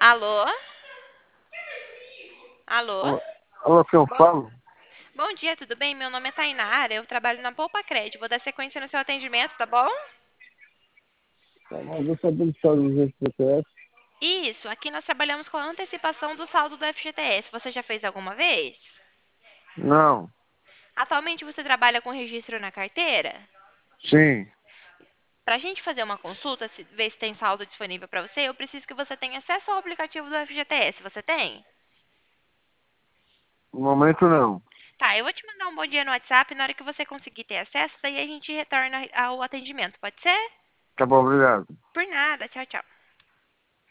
Alô? Alô? Alô, alô, que eu Bom, falo? bom dia, tudo bem? Meu nome é Tainara, eu trabalho na Poupa Crédito. Vou dar sequência no seu atendimento, tá bom? Mas eu sabia que estava do FGTS. Isso, aqui nós trabalhamos com a antecipação do saldo do FGTS. Você já fez alguma vez? Não, Atualmente você trabalha com registro na carteira? sim, Para a gente fazer uma consulta, ver se tem saldo disponível para você, eu preciso que você tenha acesso ao aplicativo do FGTS. Você tem? no momento não. Tá, eu vou te mandar um bom dia no WhatsApp. Na hora que você conseguir ter acesso, daí a gente retorna ao atendimento. Pode ser? Tá bom, obrigado. Por nada. Tchau, tchau.